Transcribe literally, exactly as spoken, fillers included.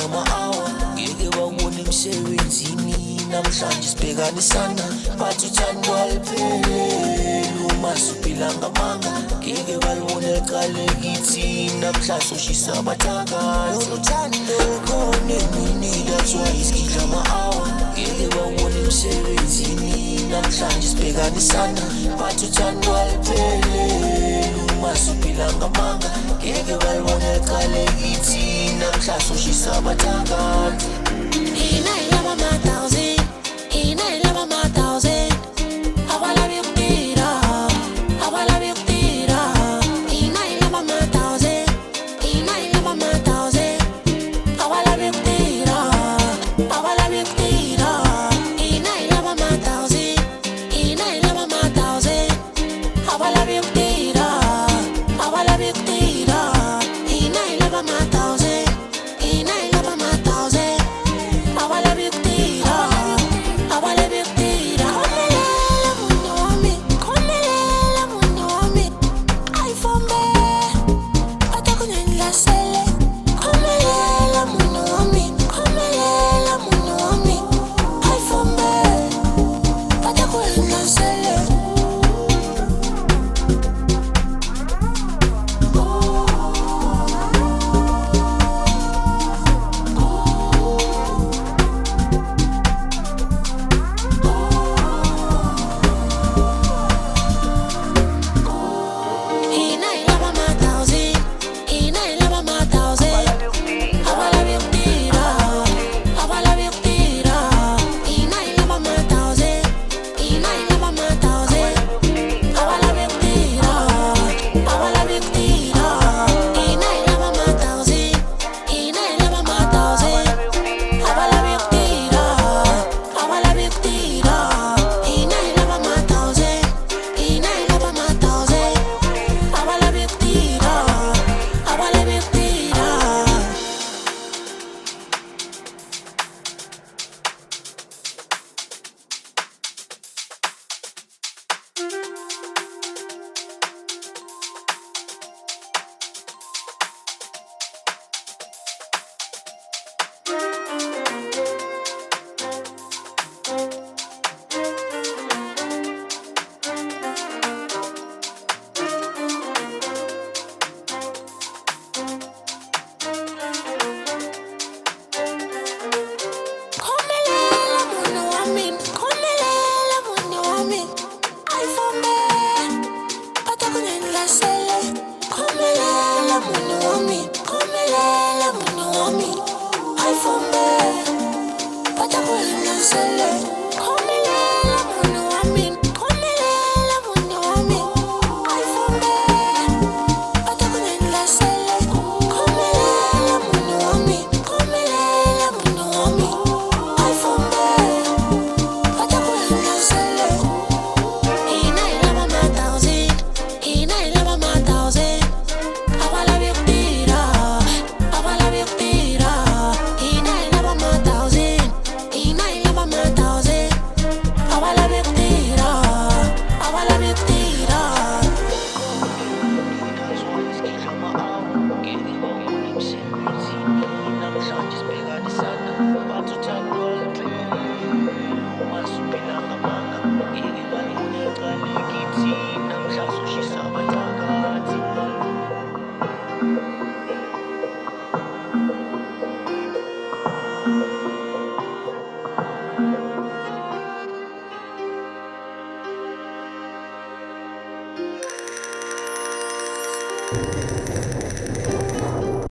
isikidla ama-hour ngeke bawubone emsebenzini namhlanje sibhekanisana bathi uthando alipheleli uma siphila ngamanga ngeke balibone liqale kithi namhlanje ushisa abathaka uthando khona emini that's why isikidla ama-hour ngeke bawubone emsebenzini namhlanje sibhekanisana bathi uthando alipheleli uma siphila ngamanga ngeke balibone liqale kithi namhlanje ushisa abathaka. Ina ilaba ma thousand, ina ilaba ma thousand. Abala biktira, abala biktira. Ina ilaba ma thousand, ina ilaba ma thousand. Abala biktira, abala biktira. Ina ilaba ma thousand, ina ilaba ma thousand. Abala biktira, abala biktira. Ina ilaba ma thousand, ina ilaba ma thousand. Abala biktira, abala biktira. Komelela muno wami, komelela muno wami. Ayifombe, atakunenlasele. Komelela muno wami, komelela muno wami. Ayifombe, atakunenlasele. Ina ilaba ma thousand, ina ilaba ma thousand. Abala biktira, abala biktira. Ina ilaba ma thousand, ina ilaba ma thousand. Abala biktira, abala biktira. Ina ilaba ma thousand, ina ilaba ma thousand. Abala biktira, abala biktira. Ina ilaba ma thousand, ina ilaba ma thousand. Abala biktira, abala biktira. Komelela muno wami, komelela muno wami. Ayifombe, atakunenlasele. Komelela muno wami, komelela muno wami. Ayifombe, atakunenlasele.